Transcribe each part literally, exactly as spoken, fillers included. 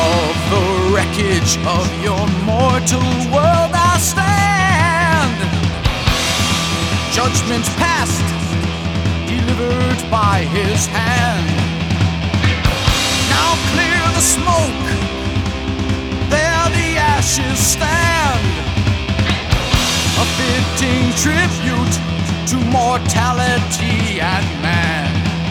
Above the wreckage of your mortal world I stand. Judgment passed, delivered by his hand. Now clear the smoke, there the ashes stand. A fitting tribute to mortality and man.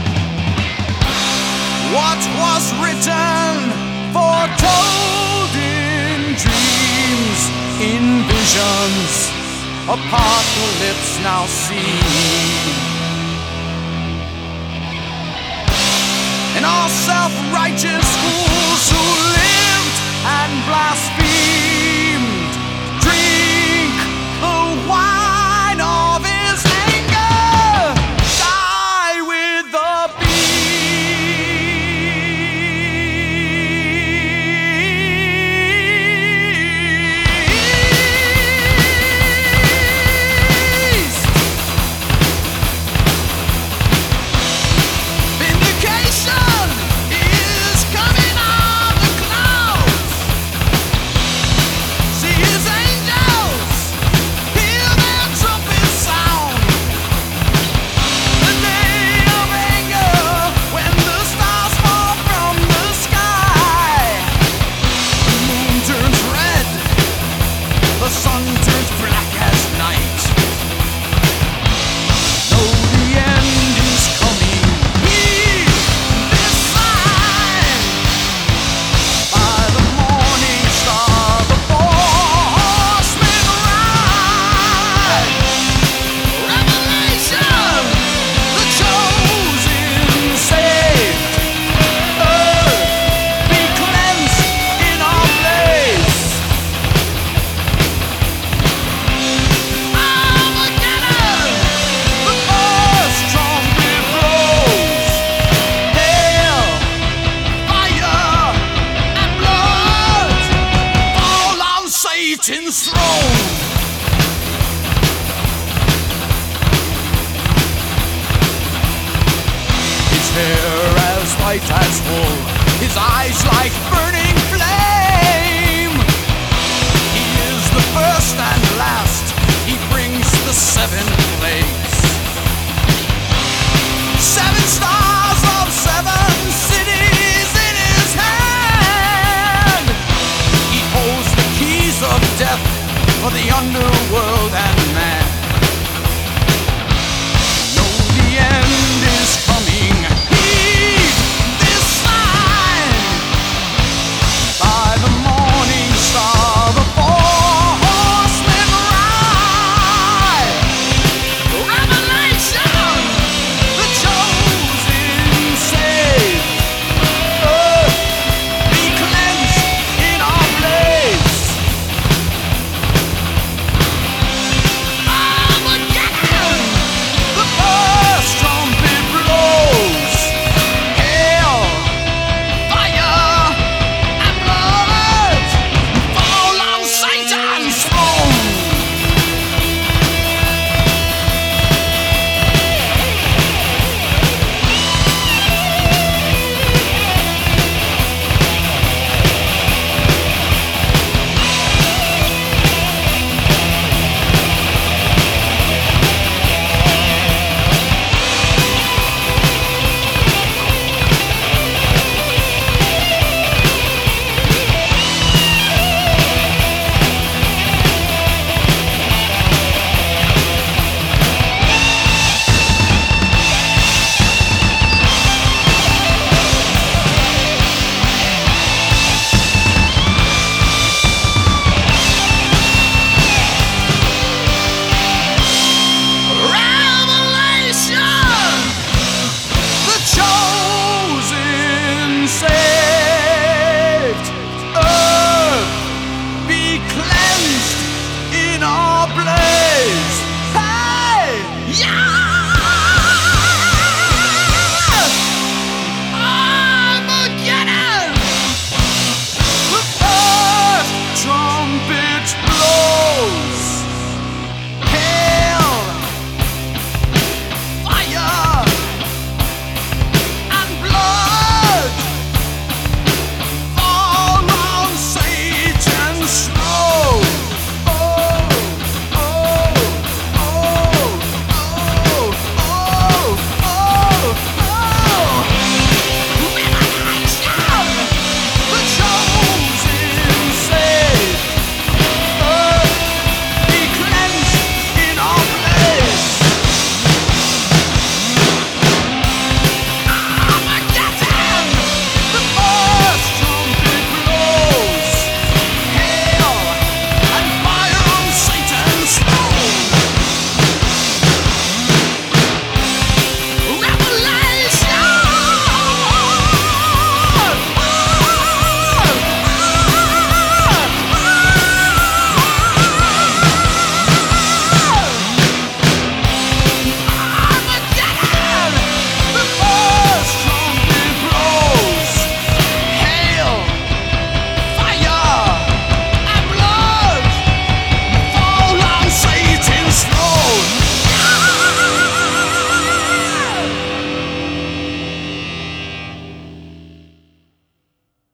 What was written, foretold in dreams, in visions, apocalypse now seen. And all self-righteous fools who lived and blasphemed drink the wine of his anger, die with the beast. Vindication is coming on the clouds. See his angels, hear their trumpets sound. The day of anger, when the stars fall from the sky. The moon turns red, the sun turns black as night. Know the end is coming, heed this sign. By the morning star, the four horsemen ride. Revelation, the chosen saved. Earth be cleansed in our place. Armageddon, the first trumpet blows. Hail, fire, and blood fall on Satan's throne. His hair as white as wool, his eyes like burning